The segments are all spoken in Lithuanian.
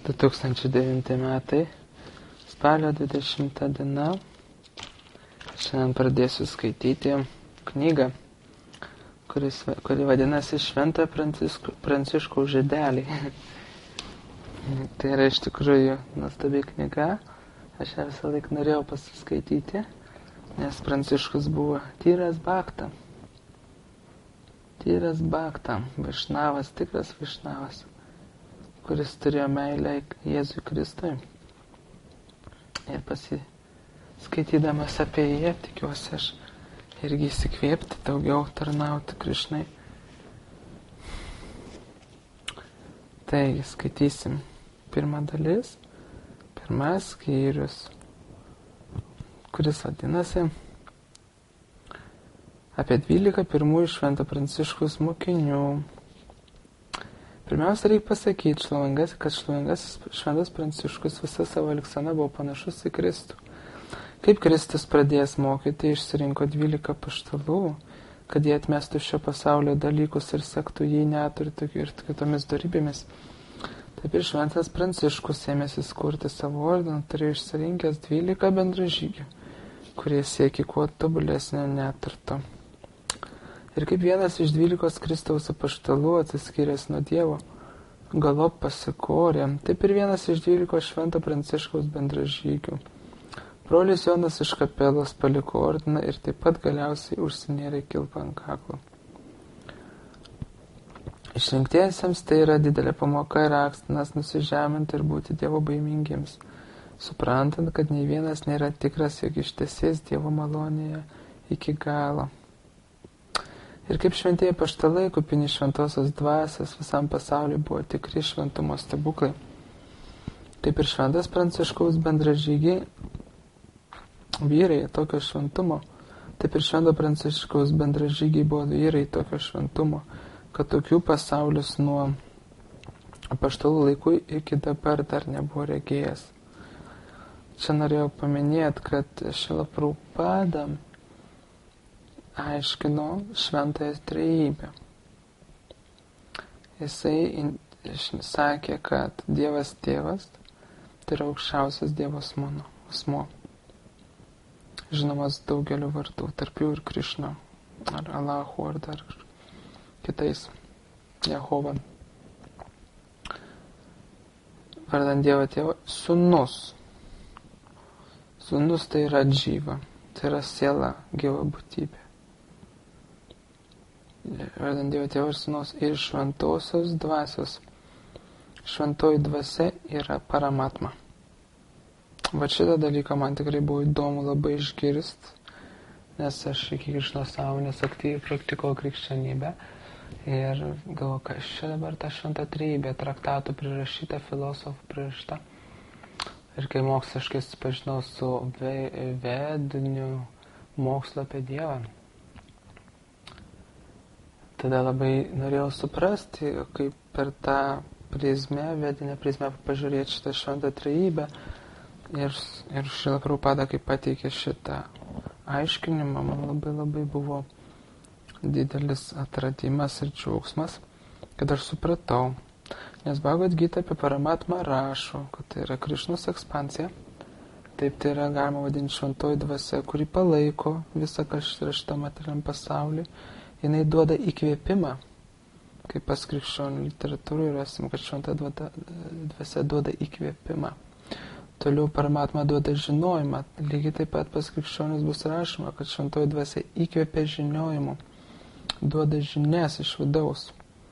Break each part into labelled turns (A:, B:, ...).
A: 2009 metai, spalio 20 diena. Šiandien pradėsiu skaityti knygą, kuri vadinasi Šventojo Pranciškaus Žiedeliai. Tai yra iš tikrųjų nuostabi knyga. Aš ją visą laiką norėjau pasiskaityti, nes Pranciškus buvo tyras bhakta. Tyras bhakta, vaišnavas, tikras vaišnavas, kuris turėjo meilę Jėzui Kristui. Ir skaitydamas apie jį, tikiuosi aš irgi įsikvėpti, daugiau tarnauti Krišnai. Taigi, skaitysim pirmą dalis, pirmas skyrius, kuris vadinasi apie 12 pirmųjų Švento Pranciškaus mokinių. Pirmiausia, reikia pasakyti, kad šlovingasis Šventas Pranciškus visa savo elgsena buvo panašus į Kristų. Kaip Kristus pradėjęs mokyti, išsirinko 12 apaštalų, kad jie atmestų šio pasaulio dalykus ir sektų jį neturtų ir kitomis dorybėmis. Taip ir Šventas Pranciškus ėmėsi kurti savo ordiną, turėjo išsirinkęs 12 bendražygių, kurie siekė kuo tobulesnio neturto. Ir kaip vienas iš 12 Kristaus apaštalų atsiskyręs nuo Dievo, galop pasikorė, taip ir vienas iš 12 Švento Pranciškaus bendražygių. Brolis Jonas iš kapelos paliko ordiną ir taip pat galiausiai užsinėrė kilpą ant kaklo. Išrinktiesiems tai yra didelė pamoka ir akstinas nusižeminti ir būti Dievo baimingiems, suprantant, kad nei vienas nėra tikras, jog ištesės Dievo malonėje iki galo. Ir kaip šventieji apaštalai, kupini šventosios dvasios, visam pasauliu buvo tikri šventumo stebuklai. Taip ir Šventas Pranciškaus bendražygiai vyrai tokio šventumo, taip ir Švento Pranciškaus bendražygiai buvo vyrai tokio šventumo, kad tokių pasaulis nuo apaštalų laikų iki dabar dar nebuvo regėjęs. Čia norėjau paminėti, kad Šrila Prabhupada aiškino šventąją trejybę. Jisai sakė, kad Dievas Tėvas tai yra aukščiausias Dievo asmuo. Žinomas daugeliu vardų, tarp jų ir Krišna, ar Allahu, ar dar kitais, Jehova. Vardant Dievo Tėvą, Sūnus. Sūnus tai yra džyva, tai yra siela, gyva būtybė. Vardant Dievo Tėvą ir Sūnus ir šventosios dvasios. Šventoji dvasia yra paramatma. Va šitą dalyką man tikrai buvo įdomu labai išgirsti, nes aš iki Krišnos sąmonės aktyviai praktikuoju krikščionybę ir galvoju, kas čia dabar ta šventa trejybė, traktatų prirašyta, filosofų prirašyta. Ir kai moksliškai susipažinau su vediniu mokslu apie Dievą, tada labai norėjau suprasti, kaip per tą prizmę, vedinę prizmę pažiūrėti šitą šventą trejybę. Ir Šrila Prabhupada, kai pateikė šitą aiškinimą, man labai buvo didelis atradimas ir džiaugsmas, kad aš supratau, nes Bhagavad Gita apie paramatmą rašo, kad tai yra Krišnos ekspansija, taip tai yra galima vadinti šventoji dvasia, kuri palaiko visą, kas yra šitam materialiam pasauliui, jinai duoda įkvėpimą, kaip pas krikščionių literatūroje rasim, kad šventa dvasia duoda įkvėpimą. Toliau paramatma duoda žinojimą. Lygiai taip pat pas krikščionis bus rašoma, kad šventoji dvasia įkvėpia žinojimu, duoda žinias iš vidaus.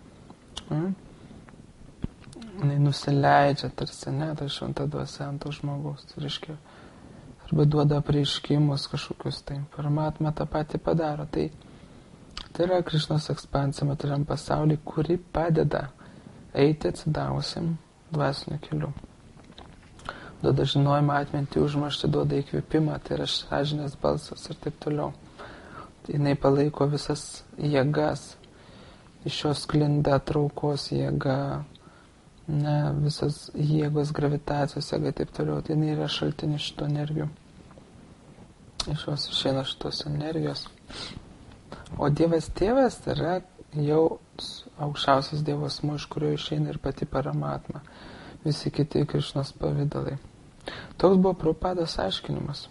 A: Jis nusileidžia tarsi, ta šventa dvasia ant to žmogaus. Tai reiškia, arba duoda apreiškimus kažkokius. Tai paramatma tą patį padaro. Tai yra Krišnos ekspansija materialiam pasauliui, kuri padeda eiti atsidavusiam dvasiniu keliu. Duoda žinojimą, atmintį, užmarštį, duoda įkvėpimą, tai yra sąžinės balsas ir taip toliau. Jinai palaiko visas jėgas, iš jos sklinda traukos jėga, visas jėgos, gravitacijos jėga, taip toliau. Tai jinai yra šaltinis šitų energijų. Iš jos išeina šitos energijos. O Dievas Tėvas yra jau aukščiausias Dievo asmuo, iš kurio išeina ir pati paramatma. visi kiti Krišnos pavidalai. Toks buvo Prabhupados aiškinimas.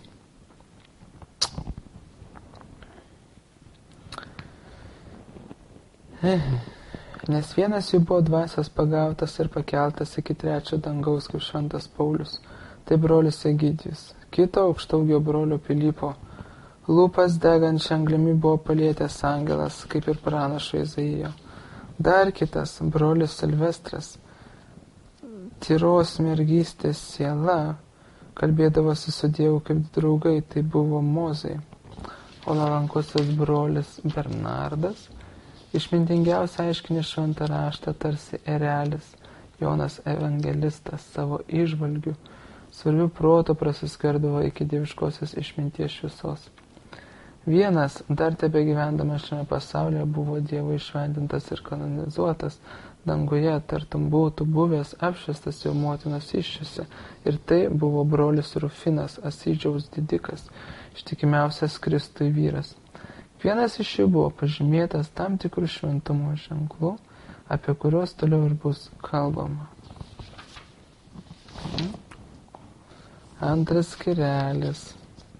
A: Nes vienas jų buvo dvasios pagautas ir pakeltas iki 3 dangaus kaip šventas Paulius, tai brolis Egidijus. Kito aukštaugio brolio Pilypo lūpas degančia anglimi buvo palietęs angelas, kaip ir pranašo Izaijo. Dar kitas, brolis Silvestras, tyros mergystės siela, kalbėdavosi su Dievu kaip draugai, tai buvo Mozai. O nuolankusis brolis Bernardas išmintingiausia aiškinė šventą raštą tarsi erelis, Jonas evangelistas savo įžvalgių, svarbių proto prasiskerdavo iki dieviškosios išminties šviesos. Vienas, dar tebe gyvendamas šiame pasaulyje, buvo Dievo išventintas ir kanonizuotas, danguje tartum būtų buvęs apšviestas jo motinos įsčiose, ir tai buvo brolis Rufinas, Asidžiaus didikas, ištikimiausias Kristui vyras. Vienas iš jų buvo pažymėtas tam tikrų šventumo ženklų, apie kuriuos toliau ir bus kalbama. Antras skirelis.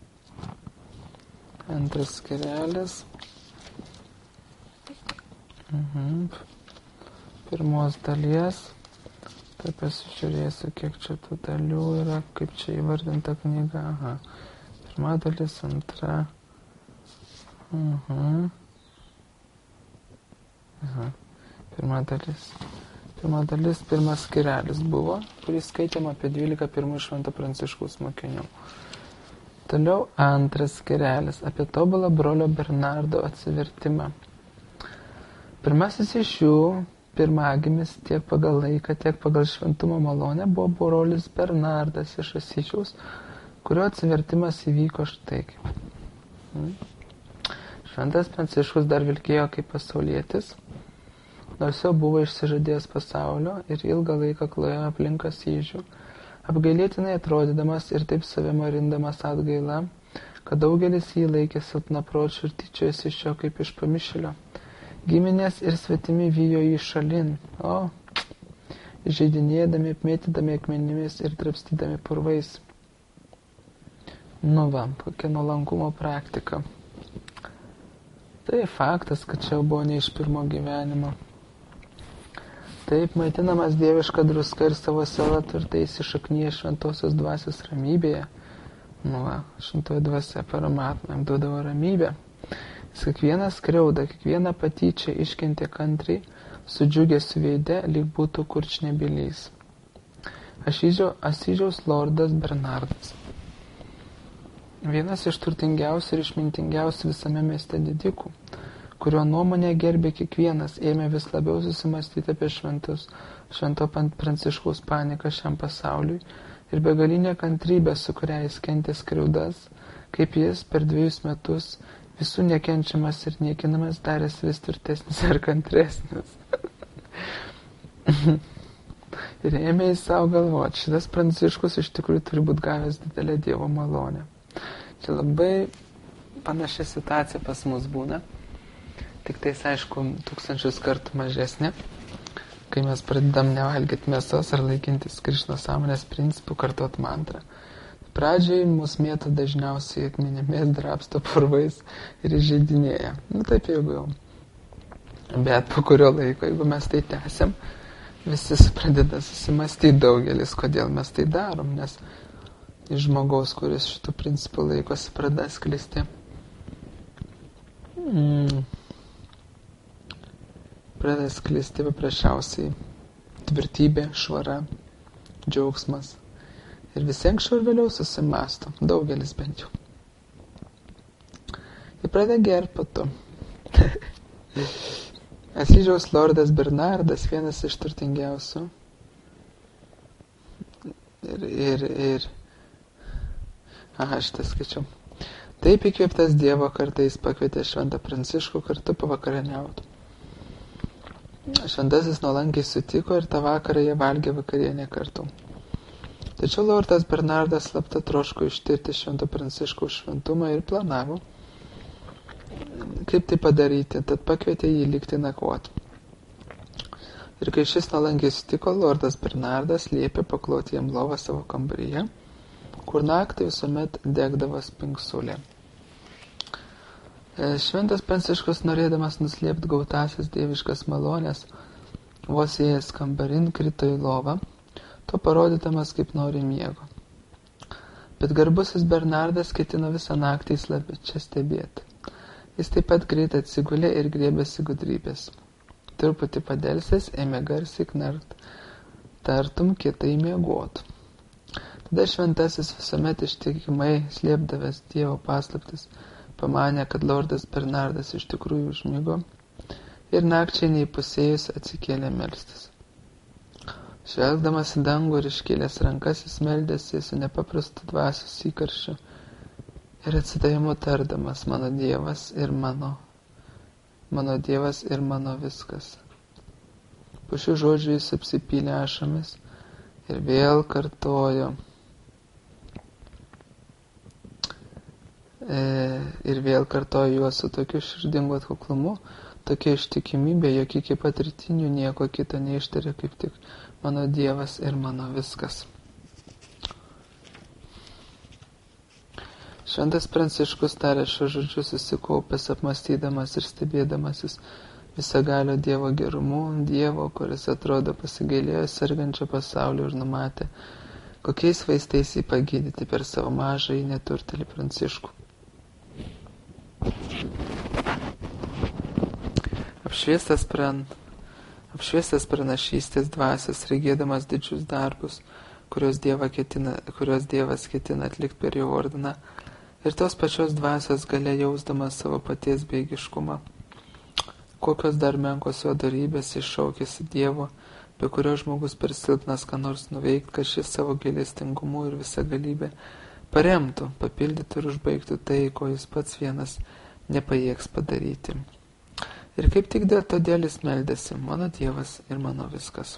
A: Pirmos dalies. Tai pasižiūrėsiu, kiek čia tų dalių yra, kaip čia įvardinta knyga. Pirma dalis, antra. Pirma dalis, pirmas skirelis buvo, kurį skaitėm apie 12 pirmų Švento Pranciškaus mokinių. Toliau antras skirelis apie tobulą brolio Bernardo atsivertimą. Pirmasis iš jų, pirmagimis tiek pagal laiką, tiek pagal šventumo malonę, buvo brolis Bernardas iš Asyžiaus, kurio atsivertimas įvyko štai kaip. Šventas Pranciškus dar vilkėjo kaip pasaulietis, nors jau buvo išsižadėjęs pasaulio ir ilgą laiką klojo aplink Asyžių, apgailėtinai atrodydamas ir taip save marindamas atgaila, kad daugelis jį laikė silpnapročiu ir tyčiojasi iš jo kaip iš pamišėlio. Giminės ir svetimi vijo jį šalin, įžeidinėdami, apmėtydami akmenimis ir drabstydami purvais. Kokia nuolankumo praktika. Tai faktas, kad čia buvo ne iš pirmo gyvenimo. Taip, maitinamas dieviška druska ir savo sela turtai įsišaknyja šventosios dvasios ramybėje. Šventoji dvasia Paramatma jam duodavo ramybę. Jis kiekvieną skriaudą, kiekvieną patyčią iškentė kantriai, su džiugesiu veide, lyg būtų kurčnebylys. Asyžiaus lordas Bernardas. Vienas iš turtingiausių ir išmintingiausių visame mieste didikų, kurio nuomonę gerbė kiekvienas, ėmė vis labiau susimastyti apie Švento Pranciškaus paniką šiam pasauliui ir begalinę kantrybę, su kuria jis kentė skriaudas, kaip jis per 2 metus visų nekenčiamas ir niekinamas darės vis tvirtesnis ir kantresnis. Ir ėmė į savo galvoti, šitas Pranciškus iš tikrųjų turi būti gavęs didelę Dievo malonę. Čia labai panaši situacija pas mus būna, tik tais, aišku, 1000 kartų mažesnė, kai mes pradedam nevalgyti mėsos ar laikintis Krišnos sąmonės principų, kartuot mantrą. Pradžiai mus mėto dažniausiai akmenimis, drabsto purvais ir įžeidinėja. Taip jau. Bet po kurio laiko, jeigu mes tai tęsiam, visi pradeda susimastyti daugelis, kodėl mes tai darom, nes iš žmogaus, kuris šitų principų laikosi, pradeda sklisti. Pradeda sklisti paprasčiausiai tvirtybė, švara, džiaugsmas. Ir visi anksčiau ir vėliau susimasto, daugelis bent jau. Ir pradeda gerti po to. Asyžiaus lordas Bernardas, vienas iš turtingiausių. Šitą skaičiau. Taip įkvėptas Dievo kartais pakvietė Šventą Pranciškų kartu pavakarieniauti. Šventasis nuolankiai sutiko ir tą vakarą jie valgė vakarienę kartu. Tačiau lordas Bernardas slapta troško ištirti Švento Pranciškaus šventumą ir planavo, kaip tai padaryti, tad pakvietė jį likti nakvoti. Ir kai šis nuolankiai sutiko, lordas Bernardas liepė pakloti jam lovą savo kambaryje, kur naktį visuomet degdavo spingsulė. Šventas Pranciškus, norėdamas nuslėpti gautasias dieviškas malonės, vos įėjęs kambarin krito į lovą, to parodydamas kaip nori miego. Bet garbusis Bernardas ketino visą naktį čia stebėti. Jis taip pat greit atsigulė ir griebėsi gudrybės. Truputį padelsęs ėmė garsiai knart, tartum kietai miegotų. Tada šventasis visuomet ištikimai slėpdavęs Dievo paslaptis, pamanė, kad lordas Bernardas iš tikrųjų užmigo ir nakčiai neįpusėjus atsikėlė melstis. Žvelgdamas į dangų ir iškėlęs rankas, jis meldėsi su nepaprastu dvasios įkarščiu ir atsidavimu tardamas: mano Dievas ir mano viskas. Po šių žodžių jis apsipylė ašomis ir vėl kartojo juos su tokiu širdingu atkaklumu, tokia ištikimybė, jog iki pat rytinių nieko kito neištarė, kaip tik mano Dievas ir mano viskas. Šventas Pranciškus tarė šios žodžius susikaupęs, apmąstydamas ir stebėdamasis visagalio Dievo gerumu, Dievo, kuris atrodo pasigailėjo sergančio pasaulio ir numatė, kokiais vaistais jį pagydyti per savo mažąjį neturtelį Pranciškų. Apšviestas pranašystės dvasios, regėdamas didžius darbus, kuriuos Dievas ketina atlikti per jo ordiną, ir tos pačios dvasios galia jausdamas savo paties bejėgiškumą. Kokios dar menkos jo darybės iššaukėsi Dievo, be kurio žmogus per silpnas ką nors nuveikti, kad šis savo gailestingumu ir visa galybė paremtų, papildytų ir užbaigtų tai, ko jis pats vienas nepajėgs padaryti. Ir kaip tik todėl jis meldėsi: mano Dievas ir mano viskas.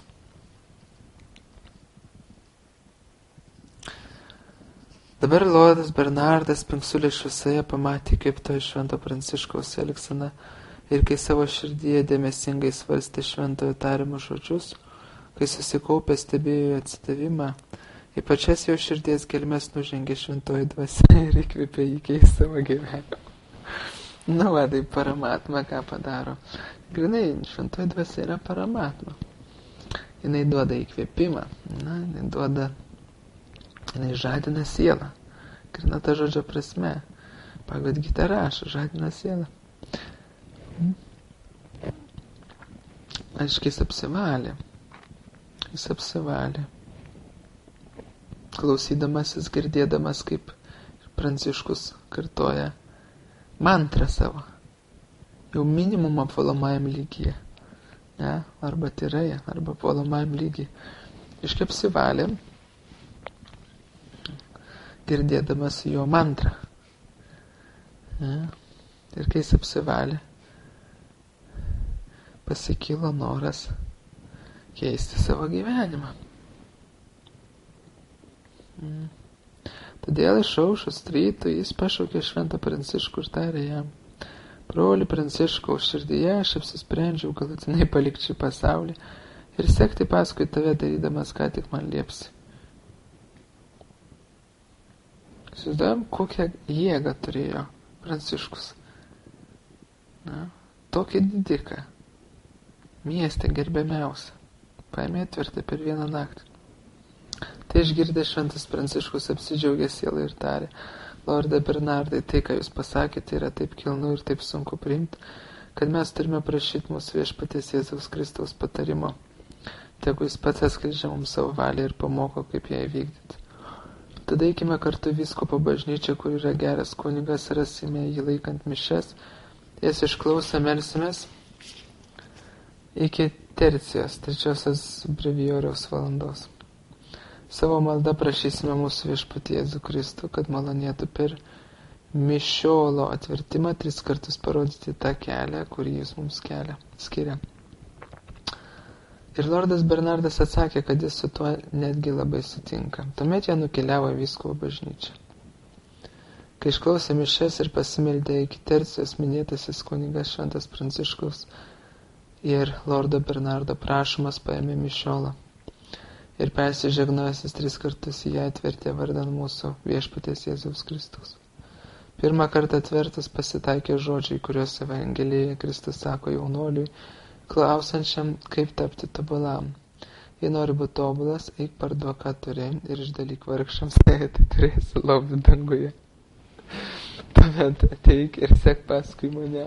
A: Dabar lordas Bernardas spingsulės šviesoje pamatė, kaip to švento Pranciškaus elgsena, ir kai savo širdyje dėmesingai svarstė šventojo tariamus žodžius, kai susikaupė stebėjo atsidavimą, į pačias jo širdies gelmes nužengė šventoji dvasia ir įkvėpė jį keisti savo gyvenimą. Tai paramatma ką padaro. Grinai, šventoji dvasia yra paramatma. Jinai duoda įkvėpimą, jinai žadina sielą. Grina ta žodžio prasme. Pagal Gitą rašo, žadina sielą. Aiškiai, jis apsivalė. Klausydamasis, girdėdamas, kaip Pranciškus kartoja mantrą savo. Jau minimum apvalomajam lygyje. Arba tyrai, arba apvalomajam lygyje. Iškai apsivalė, girdėdamas jo mantrą. Ir kai jis apsivalė, pasikilo noras keisti savo gyvenimą. Todėl išaušus rytui jis pašaukė šventą Pranciškų ir tarė jam: broli Pranciškau, širdyje aš apsisprendžiau galutinai palikti šį pasaulį ir sekti paskui tave, darydamas ką tik man liepsi. Įsivaizduojam, kokią jėgą turėjo Pranciškus. Tokį didiką, mieste gerbiamiausią, paėmė atvertė per vieną naktį. Tai išgirdė šventas Pranciškus apsidžiaugė sielą ir tarė: lorde Bernardai, tai, ką jūs pasakėte, yra taip kilnu ir taip sunku priimti, kad mes turime prašyti mūsų viešpaties Jėzaus Kristaus patarimo. Tegu jis pats atskleidžia mums savo valią ir pamoko, kaip ją įvykdyti. Tada eikime kartu vyskupo bažnyčią, kur yra geras kunigas, rasime jį laikant mišes, jas išklausę melsimės iki tercijos, 3 brevijoriaus valandos. Savo maldą prašysime mūsų viešpatį Jėzų Kristų, kad malonėtų per mišiolo atvertimą 3 kartus parodyti tą kelią, kurį jis mums skiria. Ir lordas Bernardas atsakė, kad jis su tuo netgi labai sutinka. Tuomet jie nukeliavo į vyskupo bažnyčią. Kai išklausė mišias ir pasimeldė iki tercijos, minėtasis kunigas šventas Pranciškus ir Lordo Bernardo prašomas paėmė mišiolą. Ir persižegnojasis 3 kartus į ją atvertė vardan mūsų viešpaties Jėzaus Kristaus. Pirmą kartą atvertus pasitaikė žodžiai, kuriuos Evangelijoje Kristus sako jaunuoliui, klausančiam, kaip tapti tobulam. Jei nori būti tobulas, eik parduok, ką turi, ir išdalyk vargšams, tai turėsi lobį danguje. Tuomet ateik ir sek paskui mane.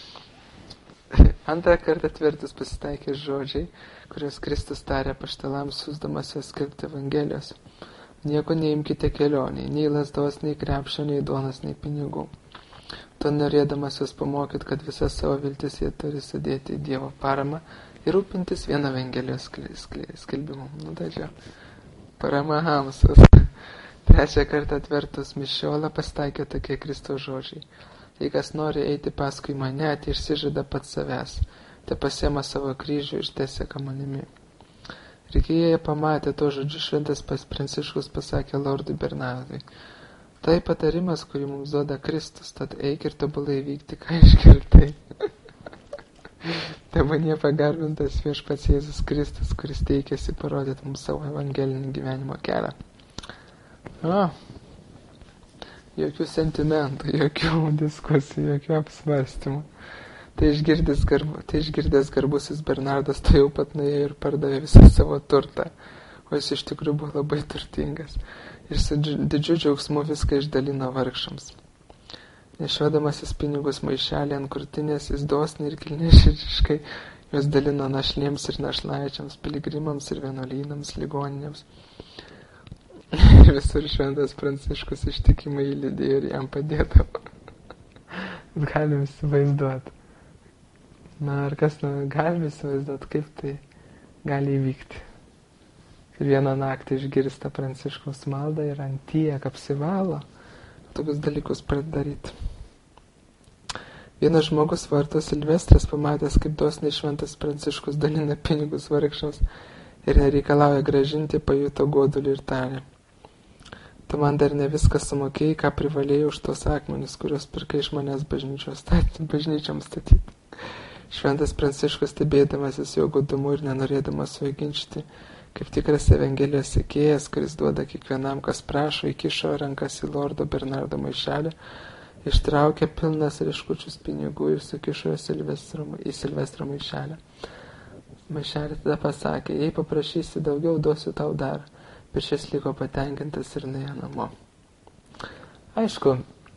A: Antrą kartą atvertus pasitaikė žodžiai, kuriuos Kristus tarė apaštalams, siųsdamas juos skelbti Evangelijos. Nieko neimkite kelioniai, nei lazdos, nei krepšio, nei duonos, nei pinigų. To norėdamas juos pamokyti, kad visas savo viltis jie turi sudėti į Dievo paramą ir rūpintis vieną Evangelijos skelbimu. Tai parama Hamsas. Trečią kartą atvertus mišiolą pasitaikė tokie Kristaus žodžiai. Jei kas nori eiti paskui mane, tai išsižada pats savęs, te pasiema savo kryžių ir teseka manimi. Ir kai jie pamatė to žodžiu, šventas Pranciškus pasakė Lordui Bernardui, tai patarimas, kurį mums duoda Kristus, tad eik ir tobulai vykti, ką išgirtai. Tebūnie pagarbintas viešpats Jėzus Kristus, kuris teikėsi parodyti mums savo evangelinį gyvenimo kelią. Jokių sentimentų, jokių diskusijų, jokių apsvarstymų. Tai išgirdęs garbusis Bernardas to jau pat nuėjo ir pardavė visą savo turtą, o jis iš tikrųjų buvo labai turtingas ir su didžiu džiaugsmu viską išdalino vargšams. Nešvedamasis pinigus maišelį ant krūtinės, jis dosniai ir kilniaširdiškai juos dalino našlėms ir našlaičiams, piligrimams ir vienuolynams, ligoninėms. Ir visur šventas Pranciškus ištikimai lydėjo ir jam padėdavo. Galim įsivaizduoti. Ar kas galim įsivaizduoti, kaip tai gali įvykti. Ir vieną naktį išgirsta Pranciškaus maldą ir ant tiek apsivalo, tokius dalykus pradeda daryti. Vienas žmogus vardu Silvestras, pamatęs, kaip dosniai šventas Pranciškus dalina pinigus vargšams ir nereikalauja gražinti, pajuto godulį ir tarė. Tu man dar ne viską sumokėjai, ką privalėjai už tos akmenis, kuriuos pirkai iš manęs bažnyčiom statyti. Šventas Pranciškus, stebėdamasis jo godumu ir nenorėdamas su juo ginčyti, kaip tikras Evangelijos sekėjas, kuris duoda kiekvienam, kas prašo, įkišo rankas į Lordo Bernardo maišelį, ištraukė pilnas rieškučius pinigų ir sukišo į Silvestro maišelį. Maišelį tada pasakė, jei paprašysi daugiau, duosiu tau dar. Bet šis liko patenkintas ir nuėjo namo. Aišku,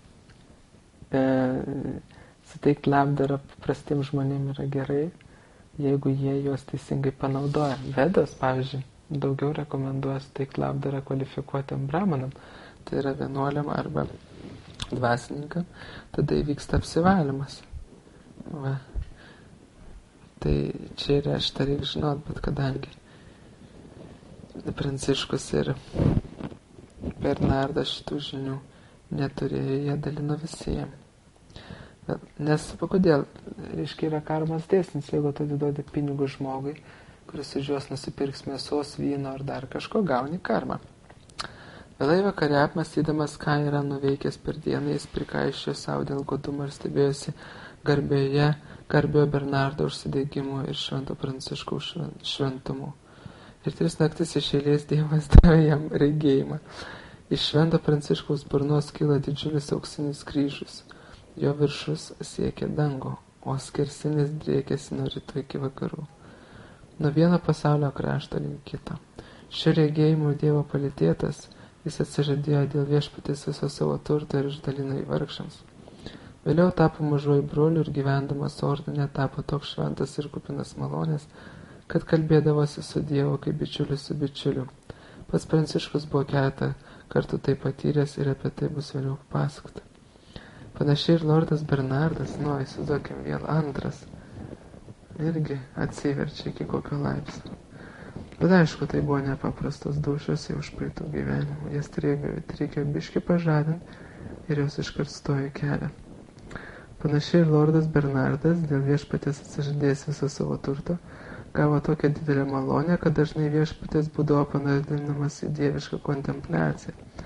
A: suteikti labdarą paprastiems žmonėms yra gerai, jeigu jie juos teisingai panaudoja. Vedos, pavyzdžiui, daugiau rekomenduoja suteikti labdarą kvalifikuotiem brahmanam, tai yra vienuoliam arba dvasininkam, tada įvyksta apsivalymas. Va. Tai čia yra, šitą reikia žinot, bet kadangi Pranciškus ir Bernardas šitų žinių neturėjo, jie dalino visiems. Nes kodėl? Reiškia, yra karmos dėsnis, jeigu tu atiduodi pinigus žmogui, kuris už juos nusipirks mėsos, vyno ar dar kažko, gauni karmą. Vėlai vakare apmąstydamas, ką yra nuveikęs per dieną, jis prikaiščiojo savo dėl godumo ir stebėjosi garbiojo Bernardo užsidegimu ir švento Pranciškaus šventumu. Ir 3 naktis iš eilės Dievas davė jam regėjimą. Iš švento Pranciškaus burnos kyla didžiulis auksinis kryžius. Jo viršus siekia dangų, o skersinis driekėsi nuo rytų iki vakarų. Nuo vieno pasaulio krašto link kito. Šio regėjimo Dievo palytėtas, jis atsižadėjo dėl viešpatės viso savo turto ir išdalino į vargšams. Vėliau tapo mažuoju broliu ir gyvendamas ordine tapo toks šventas ir kupinas malonės, kad kalbėdavosi su Dievu kaip bičiulis su bičiuliu. Pats Pranciškus buvo keletą kartų tai patyręs ir apie tai bus vėliau papasakota. Panašiai ir Lordas Bernardas, įsivaizduokim vėl antras, irgi atsiverčia iki kokio laipsnio. Bet aišku, tai buvo nepaprastos dūšios jau už praeitų gyvenimų. Jas reikėjo biškį pažadinti ir jos iškart stojo kelią. Panašiai ir Lordas Bernardas, dėl viešpatės atsižadėjęs visą savo turto, gavo tokią didelę malonę, kad dažnai viešpatės būdavo panardinamas į dievišką kontempliaciją.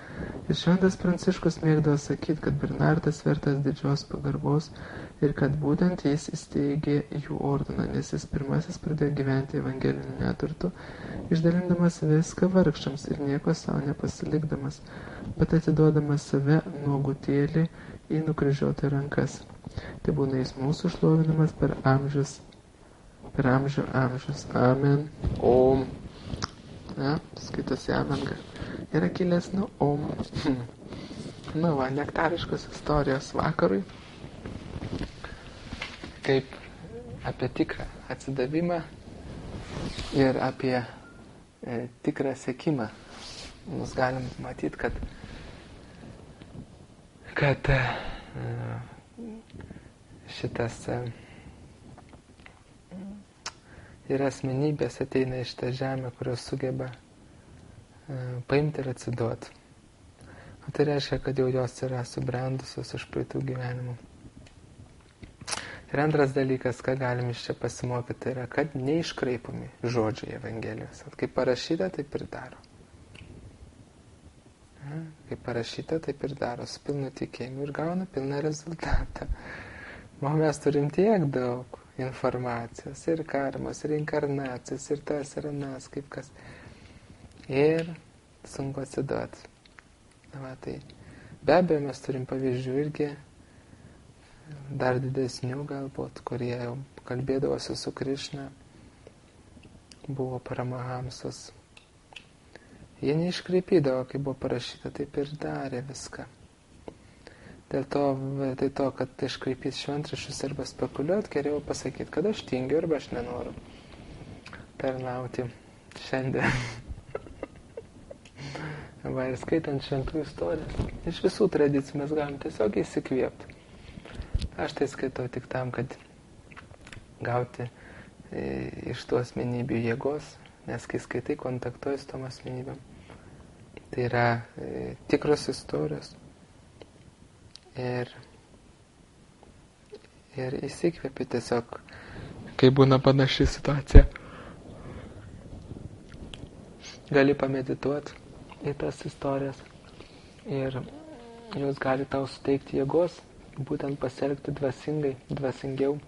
A: Ir šventas Pranciškus mėgdavo sakyti, kad Bernardas vertas didžios pagarbos ir kad būtent jis įsteigė jų ordiną, nes jis pirmasis pradėjo gyventi evangeliniu neturtu, išdalindamas viską vargšams ir nieko savo nepasilikdamas, bet atiduodamas save nuogutėlį į nukryžiuotą rankas. Tai būna jis mūsų šlovinamas per amžius, per amžių amžius. Amen. Om. Ja, skaitosi amen. Yra kilęs nuo om. Nu va, nektariškos istorijos vakarui. Kaip apie tikrą atsidavimą ir apie tikrą sekimą. Mes galim matyti, kad šitas ir asmenybės ateina iš tą žemę, kurios sugeba paimti ir atsiduoti. O tai reiškia, kad jau jos yra subrendusios iš praeitų gyvenimų. Ir antras dalykas, ką galim iš čia pasimokyti, tai yra, kad neiškraipomi žodžiai Evangelijos. Kaip parašyta, taip ir daro. Kaip parašyta, taip ir daro, su pilnu tikėjimu ir gauna pilną rezultatą. O mes turim tiek daug informacijos, ir karmos, ir inkarnacijos, ir tas, ir anas, kaip kas. Ir sunku atsiduoti. Va, tai be abejo mes turim pavyzdžių irgi dar didesnių galbūt, kurie jau kalbėdavosi su Krišna, buvo Paramahamsos. Jie neiškreipydavo, kaip buvo parašyta, taip ir darė viską. Dėl to, kad iškraipyti šventraščius arba spekuliuoti, geriau pasakyti, kad aš tingiu arba aš nenoriu tarnauti šiandien. Va, ir skaitant šventų istorijas, iš visų tradicijų mes galim tiesiog įsikvėpti. Aš tai skaitau tik tam, kad gauti iš tų asmenybių jėgos, nes kai skaitai, kontaktuoji su tom asmenybėm. Tai yra tikros istorijos. Ir įsikvėpi tiesiog, kai būna panaši situacija. Gali pamedituoti į tas istorijas ir jos gali tau suteikti jėgos, būtent pasielgti dvasingiau,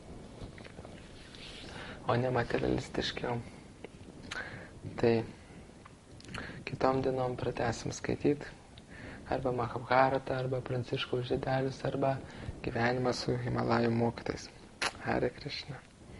A: o ne materialistiškiau. Tai kitom dienom pratęsim skaityti arba Mahabharatą, arba Pranciškaus žodelius, arba gyvenimą su Himalajų mokytais. Hare Krishna.